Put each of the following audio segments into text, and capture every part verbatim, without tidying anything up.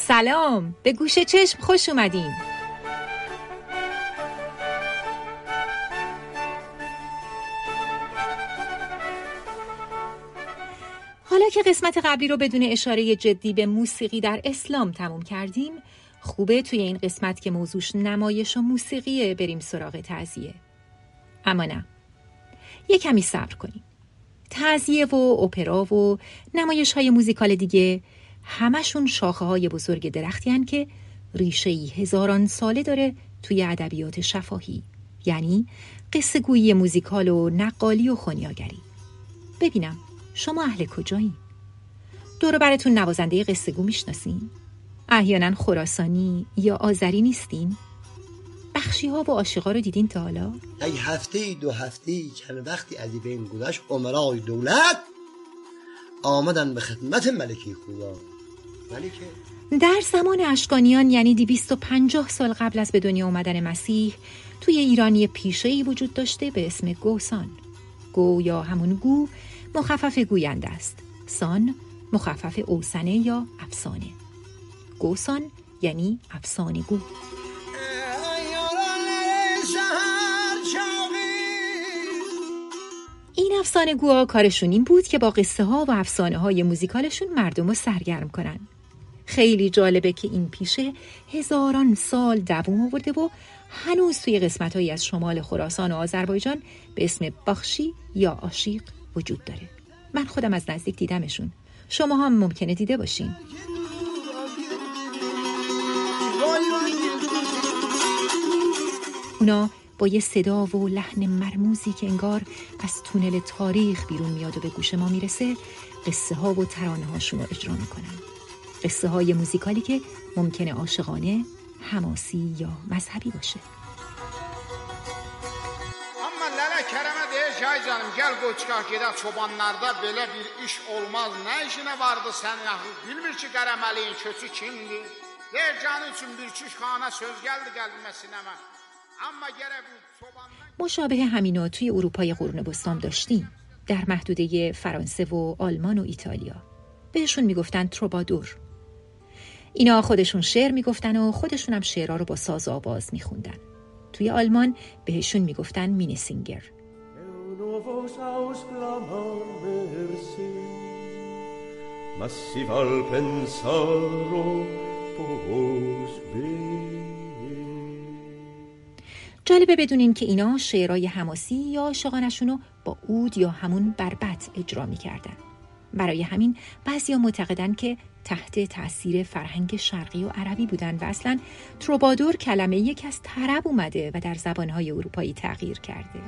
سلام، به گوش چشم خوش اومدین. حالا که قسمت قبلی رو بدون اشاره جدی به موسیقی در اسلام تموم کردیم، خوبه توی این قسمت که موضوعش نمایش و موسیقیه بریم سراغ تعزیه. اما نه، یه کمی صبر کنیم. تعزیه و اپرا و نمایش های موزیکال دیگه همشون شاخه های بزرگ درختی هن که ریشه‌ای هزاران ساله داره توی ادبیات شفاهی، یعنی قصه گویی موزیکال و نقالی و خونیاگری. ببینم شما اهل کجایی؟ دور براتون نوازنده قصه گو میشناسین؟ احیانا خراسانی یا آذری نیستین؟ بخشی ها و عاشقا رو دیدین تا حالا؟ یک هفته دو هفته چند وقتی از بین گذشت، امرای دولت آمدن به خدمت ملکی خوبا. ملکه در زمان اشکانیان، یعنی دویست و پنجاه سال قبل از به دنیا اومدن مسیح، توی ایرانی پیشه‌ای وجود داشته به اسم گوسان. گو یا همون گو مخفف گوینده است. سان مخفف اوسنه یا افسانه. گوسان یعنی افسانه گو. این افسانه گوها کارشون این بود که با قصه ها و افسانه های موزیکالشون مردم رو سرگرم کنن. خیلی جالبه که این پیشه هزاران سال دوام آورده و هنوز توی قسمت هایی از شمال خراسان و آذربایجان به اسم بخشی یا عاشق وجود داره. من خودم از نزدیک دیدمشون. شما هم ممکنه دیده باشین. اونا با یه صدا و لحن مرموزی که انگار از تونل تاریخ بیرون میاد و به گوش ما میرسه، قصه ها و ترانه هاشون رو اجرا میکنن. قصه های موزیکالی که ممکنه عاشقانه، حماسی یا مذهبی باشه. Amma lələ kərəmə deyir ki, ay canım, gəl qoy çıxaq gedək çobanlarda belə bir iş olmaz. Nə işinə vardı sən yaxı? Bilmir ki, qərəməliyin köçü kimdir? Deyir canı üçün bir çüş xana söz gəldi qəlbimə sinəmə. Amma gərək bu çobandan... مشابه همینا توی اروپای قرون وسطا داشتیم. در محدوده فرانسه و آلمان و ایتالیا بهشون میگفتن تروبادور. اینا خودشون شعر میگفتن و خودشون هم شعرها رو با ساز و آواز میخوندن. توی آلمان بهشون میگفتن مینسینگر. جالبه بدونین که اینا شعرهای حماسی یا عاشقانشون رو با عود یا همون بربط اجرا میکردن. برای همین بعضیا معتقدن که تحت تأثیر فرهنگ شرقی و عربی بودن و اصلاً تروبادور کلمه یک از طرب اومده و در زبانهای اروپایی تغییر کرده.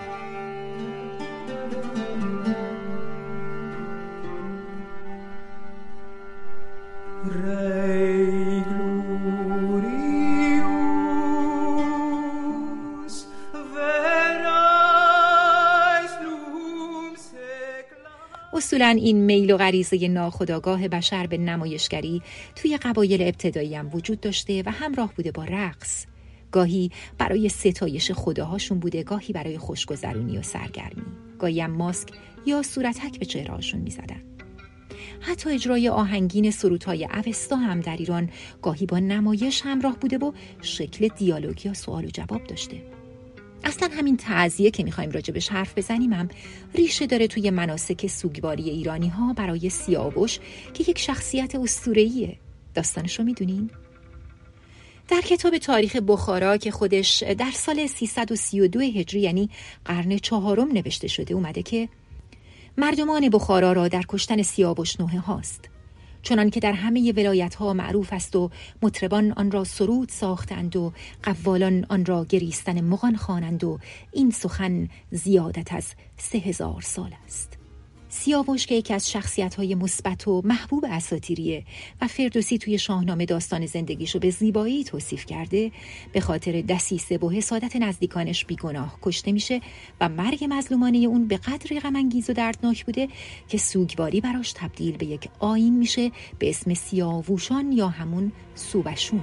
اصولاً این میل و غریزه ناخودآگاه بشر به نمایشگری توی قبایل ابتدایی هم وجود داشته و همراه بوده با رقص. گاهی برای ستایش خداهاشون بوده، گاهی برای خوشگذرونی و سرگرمی. گاهی هم ماسک یا صورتک به چهرهاشون میزدن. حتی اجرای آهنگین سرودهای اوستا هم در ایران گاهی با نمایش همراه بوده و شکل دیالوگ یا سوال و جواب داشته. اصلا همین تعزیه که میخوایم راجبش حرف بزنیم هم ریشه داره توی مناسک سوگواری ایرانی ها برای سیاوش که یک شخصیت اسطوره‌ایه. داستانش رو میدونین؟ در کتاب تاریخ بخارا که خودش در سال سیصد و سی و دو هجری یعنی قرن چهارم نوشته شده اومده که مردمان بخارا را در کشتن سیاوش نوحه هاست، چنان که در همه ولایت ها معروف است و مطربان آن را سرود ساختند و قوالان آن را گریستن مغان خوانند و این سخن زیادت از سه هزار سال است. سیاوش که یکی از شخصیت‌های مثبت و محبوب اساطیریه و فردوسی توی شاهنامه داستان زندگیشو به زیبایی توصیف کرده، به خاطر دسیسه و حسادت نزدیکانش بیگناه کشته میشه و مرگ مظلومانه اون به قدری غم انگیز و دردناک بوده که سوگواری براش تبدیل به یک آیین میشه به اسم سیاووشان یا همون سوبشون.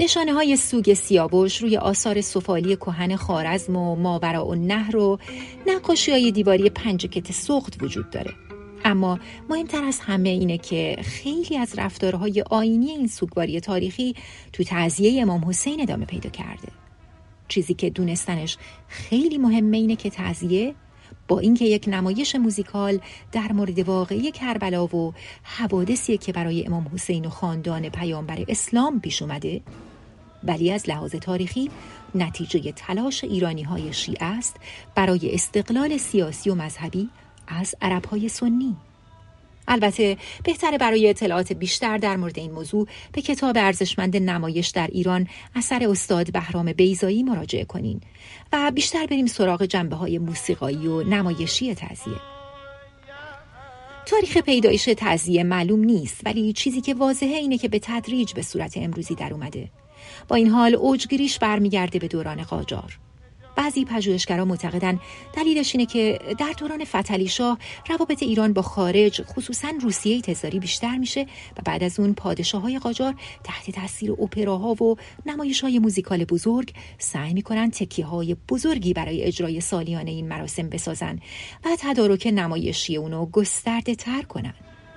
نشانه های سوگ سیاوش روی آثار سفالی کهن خوارزم و ماوراءالنهر و نقاشی های دیواری پنجکت سغد وجود داره. اما مهمتر از همه اینه که خیلی از رفتارهای آیینی این سوگواری تاریخی تو تعزیه امام حسین ادامه پیدا کرده. چیزی که دونستنش خیلی مهمه اینه که تعزیه با اینکه یک نمایش موزیکال در مورد واقعی کربلا و حوادثی که برای امام حسین و خاندان پیامبر اسلام پیش اومده، ولی از لحاظ تاریخی نتیجه تلاش ایرانی‌های شیعه است برای استقلال سیاسی و مذهبی از عرب‌های سنی. البته بهتره برای اطلاعات بیشتر در مورد این موضوع به کتاب ارزشمند نمایش در ایران اثر استاد بهرام بیضایی مراجعه کنین و بیشتر بریم سراغ جنبه‌های موسیقایی و نمایشی تعزیه. تاریخ پیدایش تعزیه معلوم نیست، ولی چیزی که واضحه اینه که به تدریج به صورت امروزی در اومده. با این حال اوجگیریش برمیگرده به دوران قاجار. بعضی پژوهشگران معتقدن دلیلش اینه که در دوران فتحعلی شاه روابط ایران با خارج، خصوصا روسیه تزاری بیشتر میشه و بعد از اون پادشاه‌های قاجار تحت تاثیر اپراها و نمایش‌های موزیکال بزرگ سعی میکنن تکیه‌های بزرگی برای اجرای سالیانه این مراسم بسازن و تدارک نمایشی اونو گسترده تر کنن.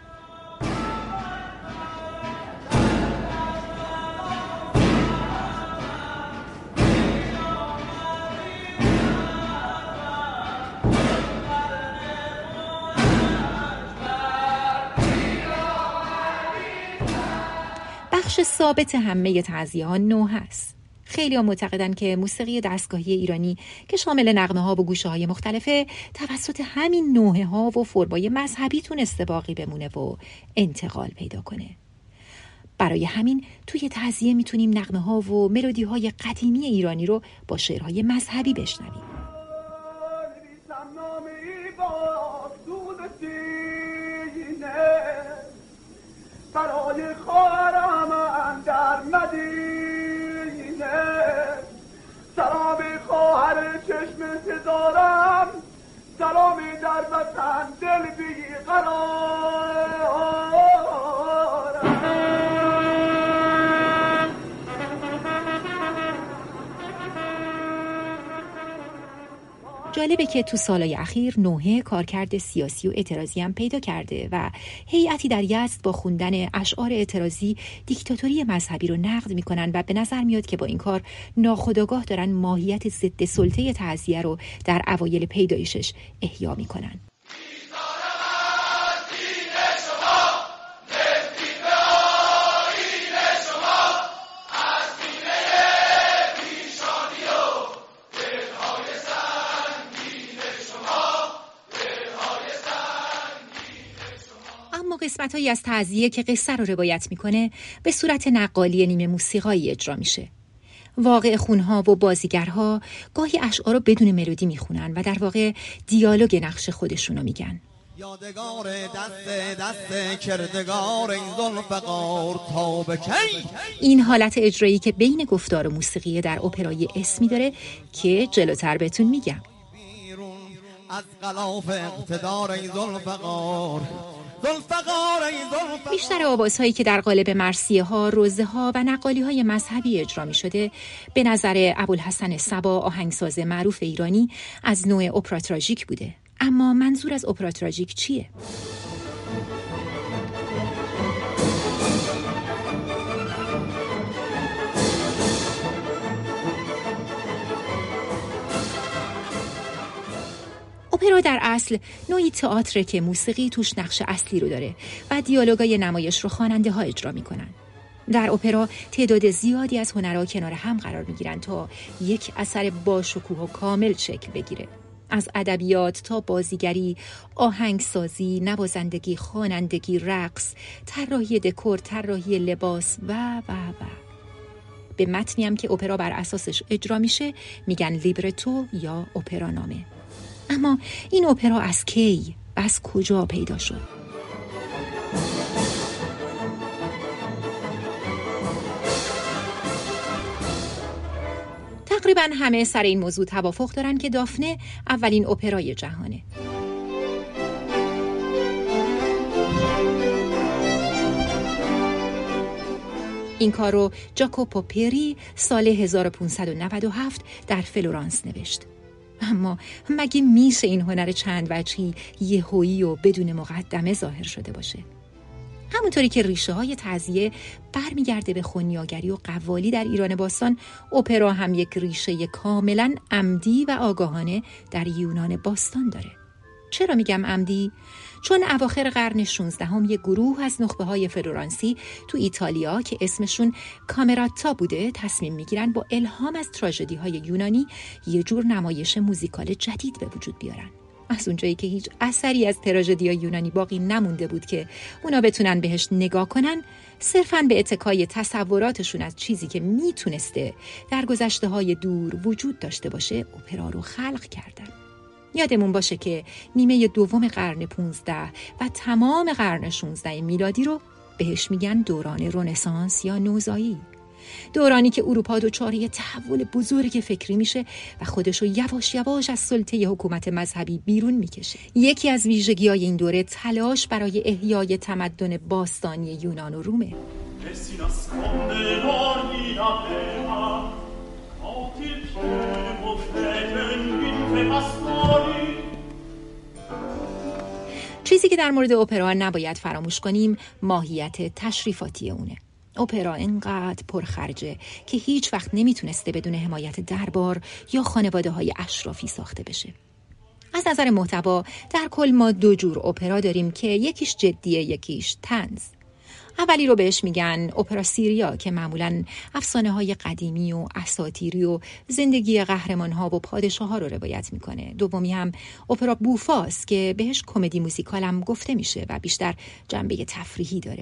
بخش ثابت همه تعزیه ها نوحه است. خیلی ها معتقدن که موسیقی دستگاهی ایرانی که شامل نغمه ها و گوشه های مختلفه توسط همین نوحه ها و فرمای مذهبی تونسته باقی بمونه و انتقال پیدا کنه. برای همین توی تعزیه میتونیم نغمه ها و ملودی های قدیمی ایرانی رو با شعرهای مذهبی بشنویم. برای خواهرم اندر مدینه، سلام خواهر چشم سزارم، سلامی در وطن دل بی قرارم. جالبه که تو سالهای اخیر نوحه کارکرد سیاسی و اعتراضی هم پیدا کرده و هیئتی در یزد با خوندن اشعار اعتراضی دیکتاتوری مذهبی رو نقد میکنن و به نظر میاد که با این کار ناخودآگاه دارن ماهیت ضد سلطه تعزیه رو در اوایل پیدایشش احیا میکنن. قسمت‌هایی از تعزیه که قصه رو روایت میکنه به صورت نقالی نیمه موسیقایی اجرا میشه. واقع خونها و بازیگرها گاهی اشعار رو بدون ملودی میخونن و در واقع دیالوگ نقش خودشونو میگن. یادگار دست دست کردگار این ذوالفقار تا به کی. این حالت اجرایی که بین گفتار و موسیقی در اپرای اسمی داره که جلوتر بهتون میگم. از غلاف اقتدار این ذوالفقار. بیشتر آوازهایی که در قالب مرثیه ها، روزه ها و نقالی های مذهبی اجرا می شده به نظر ابوالحسن صبا، آهنگساز معروف ایرانی، از نوع اپرا تراژیک بوده. اما منظور از اپرا تراژیک چیه؟ اپرا در اصل نوعی تئاتر که موسیقی توش نقش اصلی رو داره و دیالوگای نمایش رو خواننده ها اجرا میکنن. در اپرا تعداد زیادی از هنرها کنار هم قرار میگیرن تا یک اثر باشکوه و کامل شکل بگیره. از ادبیات تا بازیگری، آهنگسازی، نوازندگی، خوانندگی، رقص، طراحی دکور، طراحی لباس و و و. به متنی هم که اپرا بر اساسش اجرا میشه میگن لیبرتو یا اپرانامه. اما این اپرا از کی و از کجا پیدا شد؟ تقریبا همه سر این موضوع توافق دارن که دافنه اولین اپرای جهانه. این کار رو جاکوپو پری سال هزار و پانصد و نود و هفت در فلورانس نوشت. اما مگه میشه این هنر چند وجهی یهویی و بدون مقدمه ظاهر شده باشه؟ همونطوری که ریشه های تعزیه برمیگرده به خنیاگری و قوالی در ایران باستان، اپرا هم یک ریشه کاملا عمدی و آگاهانه در یونان باستان داره. چرا میگم عمدی؟ چون اواخر قرن شانزدهم یک گروه از نخبه های فلورانسی تو ایتالیا که اسمشون کامراتا بوده تصمیم میگیرن با الهام از تراژدی های یونانی یه جور نمایش موزیکال جدید به وجود بیارن. از اونجایی که هیچ اثری از تراژدی های یونانی باقی نمونده بود که اونا بتونن بهش نگاه کنن، صرفاً به اتکای تصوراتشون از چیزی که میتونسته در گذشته های دور وجود داشته باشه اپرا رو خلق کردن. یادمون باشه که نیمه دوم قرن پونزده و تمام قرن شانزده میلادی رو بهش میگن دوران رنسانس یا نوزایی. دورانی که اروپا دچار یه تحول بزرگ فکری میشه و خودشو یواش یواش از سلطه حکومت مذهبی بیرون میکشه. یکی از ویژگی‌های این دوره تلاش برای احیای تمدن باستانی یونان و رومه. چیزی که در مورد اپرا نباید فراموش کنیم ماهیت تشریفاتی اونه. اپرا اینقدر پرخرجه که هیچ وقت نمیتونسته بدون حمایت دربار یا خانواده های اشرافی ساخته بشه. از نظر محتوا در کل ما دو جور اپرا داریم که یکیش جدیه، یکیش طنز. اولی رو بهش میگن اپرا سیریا که معمولاً افسانه های قدیمی و اساطیری و زندگی قهرمان ها و پادشاه ها رو روایت میکنه. دومی هم اپرا بوفاست که بهش کمدی موزیکال هم گفته میشه و بیشتر جنبه تفریحی داره.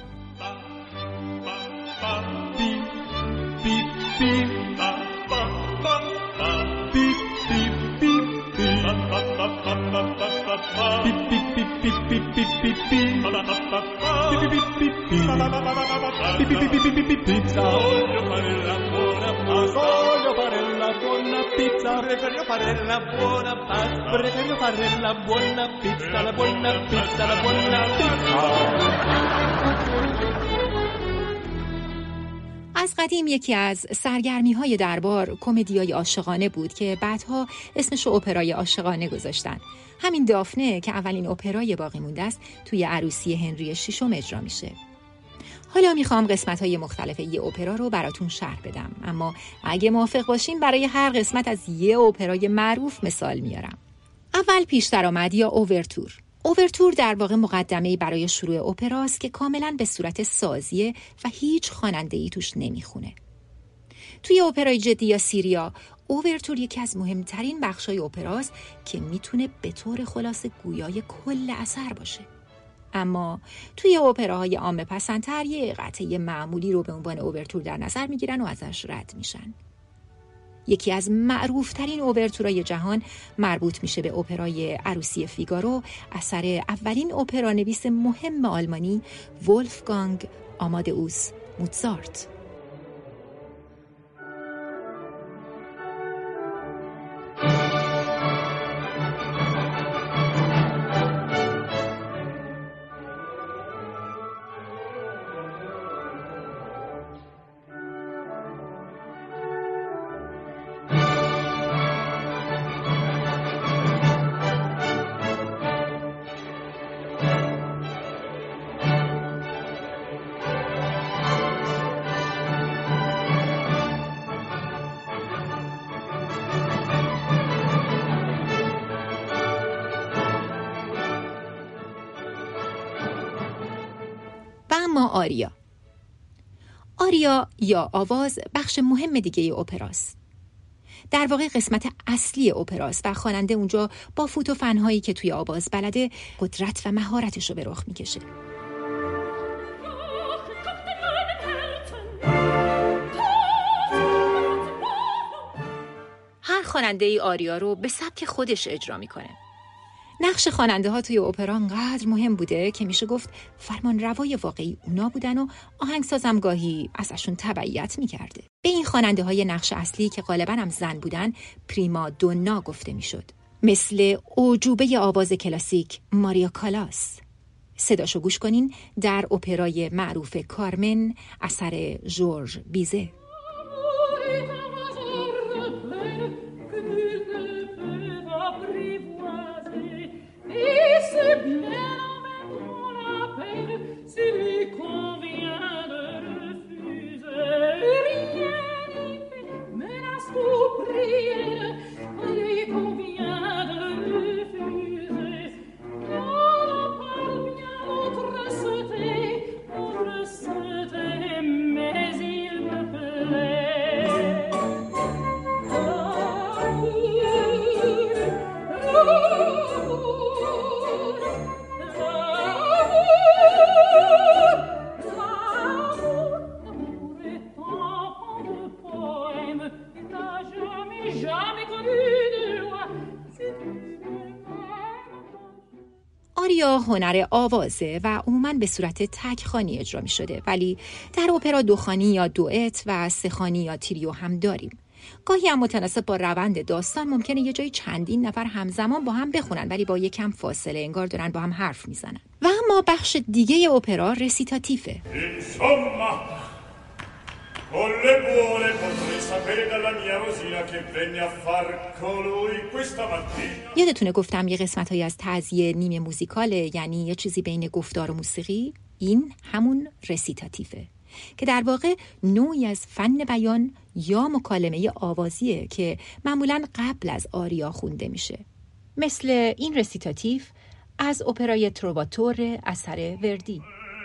از قدیم یکی از سرگرمی‌های دربار کمدیای عاشقانه بود که بعدها اسمش رو اپرای عاشقانه گذاشتن. همین دافنه که اولین اپرای باقی مونده است توی عروسی هنری ششم اجرا میشه. حالا میخوام قسمت‌های مختلف یه اپرا رو براتون شرح بدم، اما اگه موافق باشین برای هر قسمت از یه اپرای معروف مثال میارم. اول پیش درآمد یا اوورتور. اوورتور در واقع مقدمه‌ای برای شروع اپراست که کاملاً به صورت سازیه و هیچ خواننده‌ای توش نمیخونه. توی اپرای جدی یا سیریا، اوورتور یکی از مهمترین بخشای اپراست که میتونه به طور خلاصه گویای کل اثر باشه. اما توی اپراهای عامه پسندتر یه قطعه معمولی رو به عنوان اوورتور در نظر میگیرن و ازش رد میشن. یکی از معروفترین اوورتورای جهان مربوط میشه به اپرای عروسی فیگارو، اثر اولین اپرا نویس مهم آلمانی ولفگانگ آمادئوس موزارت. اما آریا آریا یا آواز بخش مهم دیگه اپراست. در واقع قسمت اصلی اپراست و خواننده اونجا با فوت و فنهایی که توی آواز بلده قدرت و مهارتش رو به رخ میکشه. هر خواننده ای آریا رو به سبک خودش اجرا میکنه. نقش خواننده ها توی اپرا انقدر مهم بوده که میشه گفت فرمان روای واقعی اونا بودن و آهنگسازم گاهی ازشون تبعیت میکرده. به این خواننده های نقش اصلی که غالباً هم زن بودن پریما دونا گفته میشد، مثل اعجوبه آواز کلاسیک ماریا کالاس. صداشو گوش کنین در اپرای معروف کارمن اثر ژورژ بیزه. آریا هنر آوازه و عموماً به صورت تک خوانی اجرا می شده، ولی در اپرا دو خوانی یا دوئت و سه خوانی یا تریو هم داریم. گاهی هم متناسب با روند داستان ممکنه یه جای چندین نفر همزمان با هم بخونن ولی با یکم فاصله، انگار دارن با هم حرف میزنن. و اما بخش دیگه اپرا رسیتاتیفه. یادتونه گفتم یه قسمت های از تعزیه نیمه موزیکاله، یعنی یه چیزی بین گفتار و موسیقی؟ این همون رسیتاتیفه که در واقع نوعی از فن بیان یا مکالمه آوازیه که معمولاً قبل از آریا خونده میشه. مثل این رسیتاتیف از اپرای ترواتور اثر وردی.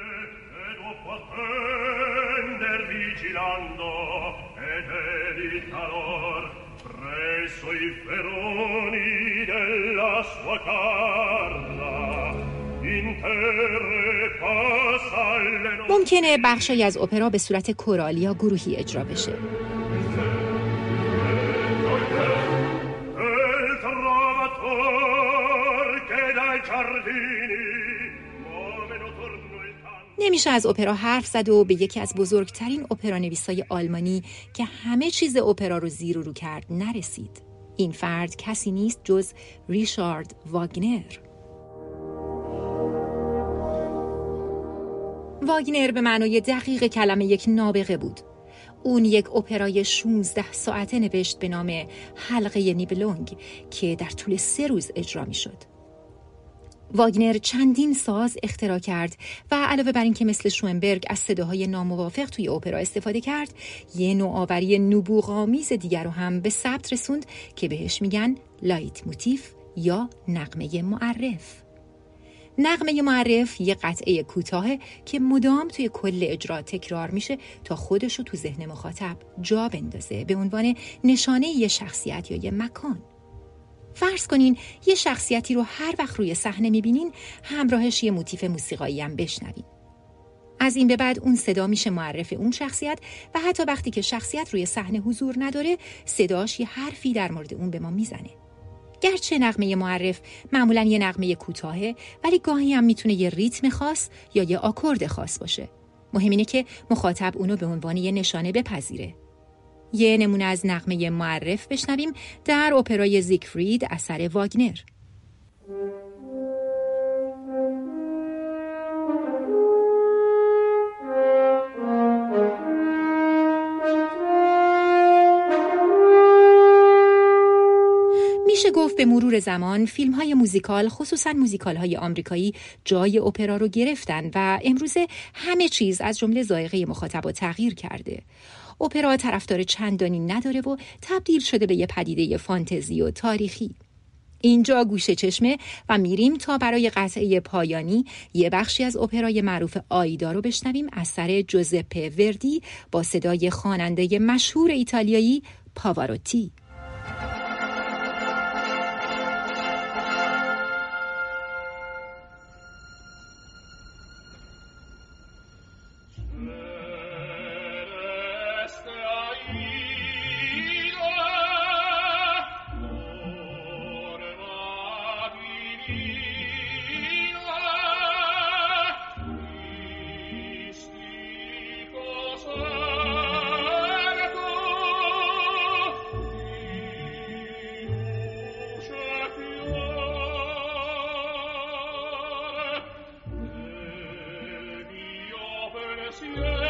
ممکنه بخشی از اپرا به صورت کورالی یا گروهی اجرا بشه. نمیشه از اپرا حرف زد و به یکی از بزرگترین اپرانویسای آلمانی که همه چیز اپرا رو زیر و رو کرد نرسید. این فرد کسی نیست جز ریچارد واگنر. واگنر به معنای دقیق کلمه یک نابغه بود. اون یک اپرای شانزده ساعته نوشت به نام حلقه نیبلونگ که در طول سه روز اجرا می شد. واگنر چندین ساز اختراع کرد و علاوه بر این که مثل شوئنبرگ از صداهای ناموافق توی اپرا استفاده کرد، یه نوآوری نبوغ‌آمیز دیگر رو هم به ثبت رسوند که بهش میگن لایت موتیف یا نغمه معرف. نغمه معرف یه قطعه کوتاهه که مدام توی کل اجرا تکرار میشه تا خودش رو تو ذهن مخاطب جا بندازه به عنوان نشانه یه شخصیت یا یه مکان. فرض کنین یه شخصیتی رو هر وقت روی صحنه میبینین همراهش یه موتیف موسیقایی هم بشنوین. از این به بعد اون صدا میشه معرف اون شخصیت و حتی وقتی که شخصیت روی صحنه حضور نداره صداش یه حرفی در مورد اون به ما میزنه. گرچه نغمه معرف معمولاً یه نغمه کوتاهه ولی گاهی هم میتونه یه ریتم خاص یا یه آکورد خاص باشه. مهم اینه که مخاطب اونو به عنوان یه نشانه بپذیره. یه نمونه از نغمه معرف بشنویم در اپرای زیگفرید اثر واگنر. میشه گفت به مرور زمان فیلم‌های موزیکال، خصوصاً موزیکال‌های آمریکایی، جای اپرا رو گرفتن و امروزه همه چیز از جمله ذائقه مخاطب تغییر کرده. اپرا طرفدار چندانی نداره و تبدیل شده به یه پدیده فانتزی و تاریخی. اینجا گوشه چشمه و میریم تا برای قطعه پایانی یه بخشی از اپرای معروف آیدا رو بشنویم اثر جوزپه وردی با صدای خواننده مشهور ایتالیایی پاواروتی. signora